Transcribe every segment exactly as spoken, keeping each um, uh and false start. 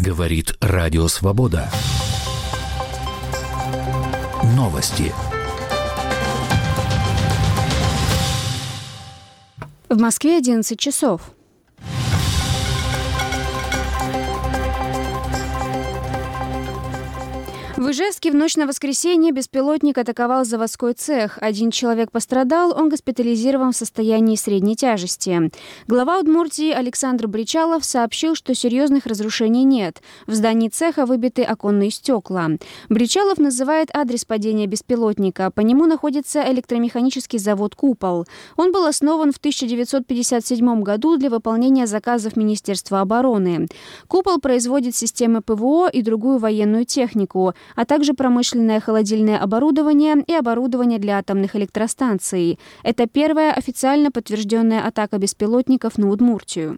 Говорит Радио Свобода. Новости. В Москве одиннадцать часов. В Ижевске в ночь на воскресенье беспилотник атаковал заводской цех. Один человек пострадал, он госпитализирован в состоянии средней тяжести. Глава Удмуртии Александр Бричалов сообщил, что серьезных разрушений нет. В здании цеха выбиты оконные стекла. Бричалов называет адрес падения беспилотника. По нему находится электромеханический завод «Купол». Он был основан в тысяча девятьсот пятьдесят седьмом году для выполнения заказов Министерства обороны. «Купол» производит системы ПВО и другую военную технику, а также промышленное холодильное оборудование и оборудование для атомных электростанций. Это первая официально подтвержденная атака беспилотников на Удмуртию.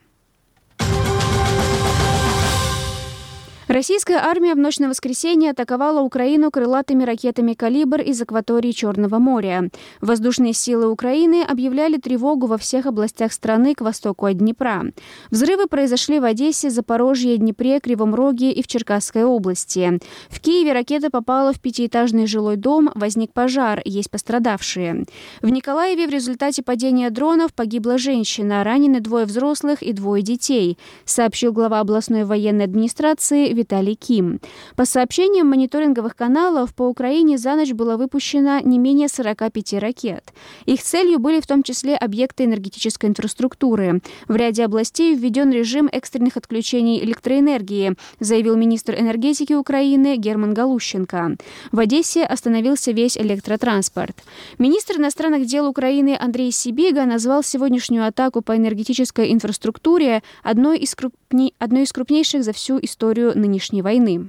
Российская армия в ночь на воскресенье атаковала Украину крылатыми ракетами «Калибр» из акватории Черного моря. Воздушные силы Украины объявляли тревогу во всех областях страны к востоку от Днепра. Взрывы произошли в Одессе, Запорожье, Днепре, Кривом Роге и в Черкасской области. В Киеве ракета попала в пятиэтажный жилой дом, возник пожар, есть пострадавшие. В Николаеве в результате падения дронов погибла женщина, ранены двое взрослых и двое детей, сообщил глава областной военной администрации Виталий Ким. По сообщениям мониторинговых каналов, по Украине за ночь было выпущено не менее сорока пяти ракет. Их целью были в том числе объекты энергетической инфраструктуры. В ряде областей введен режим экстренных отключений электроэнергии, заявил министр энергетики Украины Герман Галущенко. В Одессе остановился весь электротранспорт. Министр иностранных дел Украины Андрей Сибига назвал сегодняшнюю атаку по энергетической инфраструктуре одной из, крупни... одной из крупнейших за всю историю нынешней войны.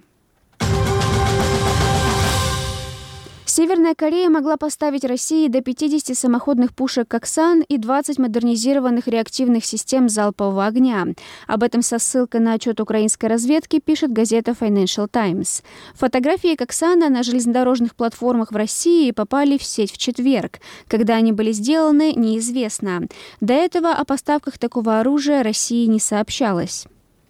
Северная Корея могла поставить России до пятидесяти самоходных пушек «Коксан» и двадцати модернизированных реактивных систем залпового огня. Об этом со ссылкой на отчет украинской разведки пишет газета Financial Times. Фотографии «Коксана» на железнодорожных платформах в России попали в сеть в четверг. Когда они были сделаны, неизвестно. До этого о поставках такого оружия России не сообщалось.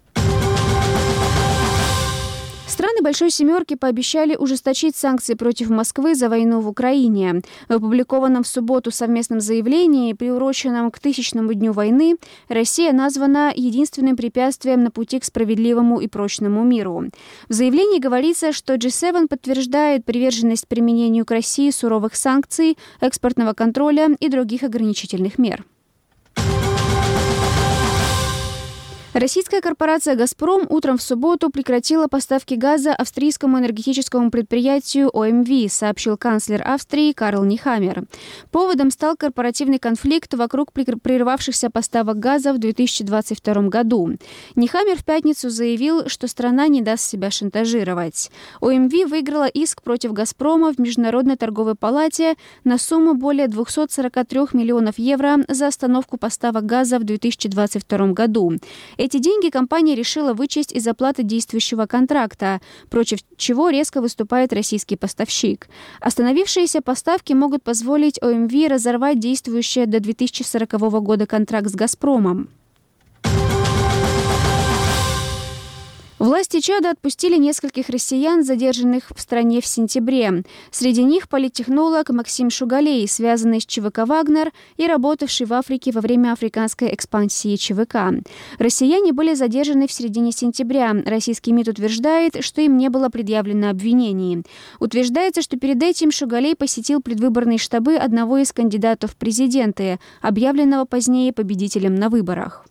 Страны Большой Семерки пообещали ужесточить санкции против Москвы за войну в Украине. В опубликованном в субботу совместном заявлении, приуроченном к тысячному дню войны, Россия названа единственным препятствием на пути к справедливому и прочному миру. В заявлении говорится, что джи семь подтверждает приверженность применению к России суровых санкций, экспортного контроля и других ограничительных мер. Российская корпорация «Газпром» утром в субботу прекратила поставки газа австрийскому энергетическому предприятию о эм ви, сообщил канцлер Австрии Карл Нехаммер. Поводом стал корпоративный конфликт вокруг прервавшихся поставок газа в две тысячи двадцать втором году. Нехаммер в пятницу заявил, что страна не даст себя шантажировать. о эм ви выиграла иск против «Газпрома» в Международной торговой палате на сумму более двухсот сорока трёх миллионов евро за остановку поставок газа в две тысячи двадцать втором году. Эти деньги компания решила вычесть из оплаты действующего контракта, против чего резко выступает российский поставщик. Остановившиеся поставки могут позволить о эм ви разорвать действующий до две тысячи сорокового года контракт с «Газпромом». Власти Чада отпустили нескольких россиян, задержанных в стране в сентябре. Среди них политтехнолог Максим Шугалей, связанный с ЧВК «Вагнер» и работавший в Африке во время африканской экспансии ЧВК. Россияне были задержаны в середине сентября. Российский МИД утверждает, что им не было предъявлено обвинений. Утверждается, что перед этим Шугалей посетил предвыборные штабы одного из кандидатов в президенты, объявленного позднее победителем на выборах.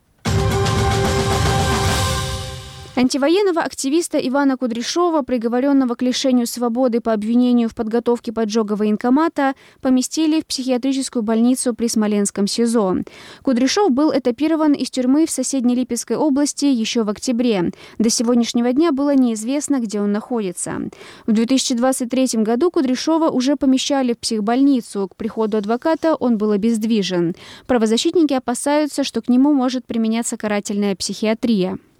Антивоенного активиста Ивана Кудряшова, приговоренного к лишению свободы по обвинению в подготовке поджога военкомата, поместили в психиатрическую больницу при Смоленском СИЗО. Кудряшов был этапирован из тюрьмы в соседней Липецкой области еще в октябре. До сегодняшнего дня было неизвестно, где он находится. В две тысячи двадцать третьем году Кудряшова уже помещали в психбольницу. К приходу адвоката он был обездвижен. Правозащитники опасаются, что к нему может применяться карательная психиатрия.